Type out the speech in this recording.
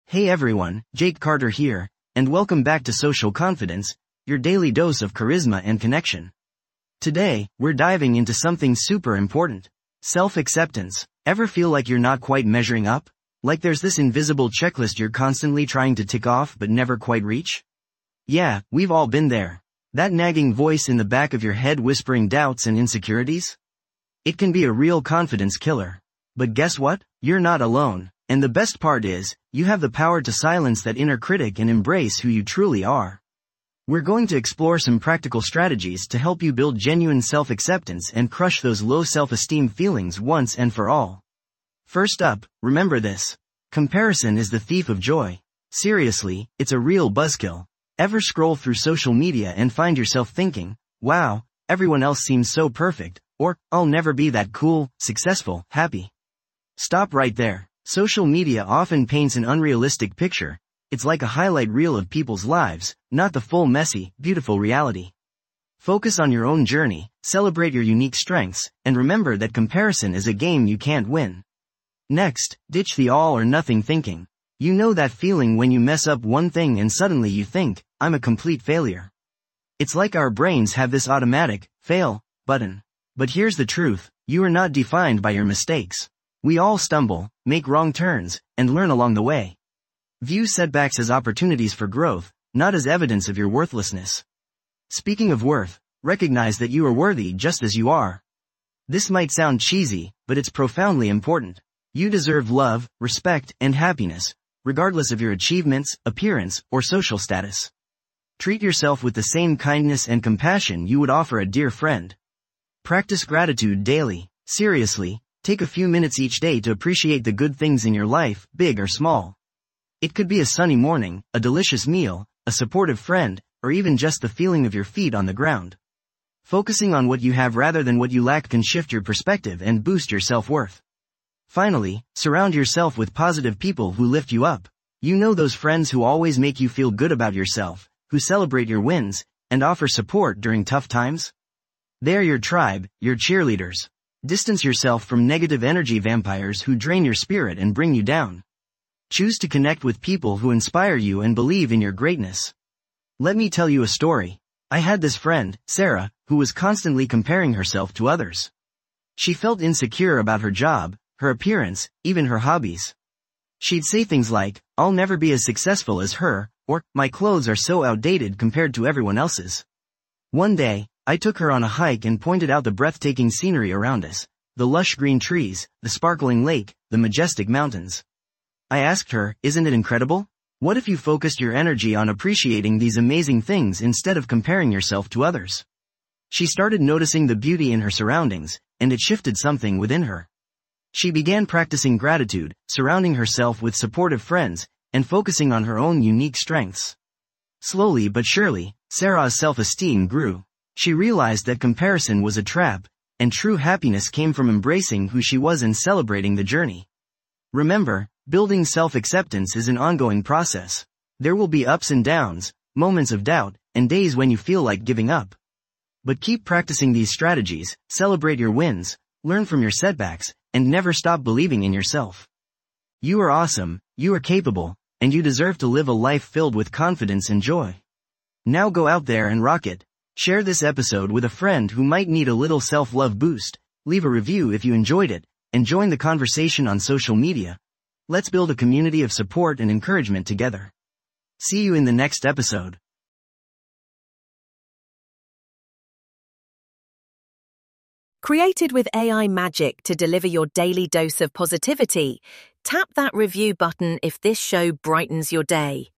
Hey everyone, Jake Carter here, and welcome back to Social Confidence, your daily dose of charisma and connection. Today, we're diving into something super important. Self-acceptance. Ever feel like you're not quite measuring up? Like there's this invisible checklist you're constantly trying to tick off but never quite reach? Yeah, we've all been there. That nagging voice in the back of your head whispering doubts and insecurities? It can be a real confidence killer. But guess what? You're not alone. And the best part is, you have the power to silence that inner critic and embrace who you truly are. We're going to explore some practical strategies to help you build genuine self-acceptance and crush those low self-esteem feelings once and for all. First up, remember this. Comparison is the thief of joy. Seriously, it's a real buzzkill. Ever scroll through social media and find yourself thinking, wow, everyone else seems so perfect, or, I'll never be that cool, successful, happy. Stop right there. Social media often paints an unrealistic picture. It's like a highlight reel of people's lives, not the full messy, beautiful reality. Focus on your own journey, celebrate your unique strengths, and remember that comparison is a game you can't win. Next, ditch the all or nothing thinking. You know that feeling when you mess up one thing and suddenly you think, I'm a complete failure. It's like our brains have this automatic, fail, button. But here's the truth, you are not defined by your mistakes. We all stumble, make wrong turns, and learn along the way. View setbacks as opportunities for growth, not as evidence of your worthlessness. Speaking of worth, recognize that you are worthy just as you are. This might sound cheesy, but it's profoundly important. You deserve love, respect, and happiness, regardless of your achievements, appearance, or social status. Treat yourself with the same kindness and compassion you would offer a dear friend. Practice gratitude daily. Seriously, take a few minutes each day to appreciate the good things in your life, big or small. It could be a sunny morning, a delicious meal, a supportive friend, or even just the feeling of your feet on the ground. Focusing on what you have rather than what you lack can shift your perspective and boost your self-worth. Finally, surround yourself with positive people who lift you up. You know those friends who always make you feel good about yourself, who celebrate your wins, and offer support during tough times? They're your tribe, your cheerleaders. Distance yourself from negative energy vampires who drain your spirit and bring you down. Choose to connect with people who inspire you and believe in your greatness. Let me tell you a story. I had this friend, Sarah, who was constantly comparing herself to others. She felt insecure about her job, her appearance, even her hobbies. She'd say things like, I'll never be as successful as her, or, my clothes are so outdated compared to everyone else's. One day, I took her on a hike and pointed out the breathtaking scenery around us, the lush green trees, the sparkling lake, the majestic mountains. I asked her, isn't it incredible? What if you focused your energy on appreciating these amazing things instead of comparing yourself to others? She started noticing the beauty in her surroundings, and it shifted something within her. She began practicing gratitude, surrounding herself with supportive friends, and focusing on her own unique strengths. Slowly but surely, Sarah's self-esteem grew. She realized that comparison was a trap, and true happiness came from embracing who she was and celebrating the journey. Remember, building self-acceptance is an ongoing process. There will be ups and downs, moments of doubt, and days when you feel like giving up. But keep practicing these strategies, celebrate your wins, learn from your setbacks, and never stop believing in yourself. You are awesome, you are capable, and you deserve to live a life filled with confidence and joy. Now go out there and rock it. Share this episode with a friend who might need a little self-love boost, leave a review if you enjoyed it, and join the conversation on social media. Let's build a community of support and encouragement together. See you in the next episode. Created with AI magic to deliver your daily dose of positivity, tap that review button if this show brightens your day.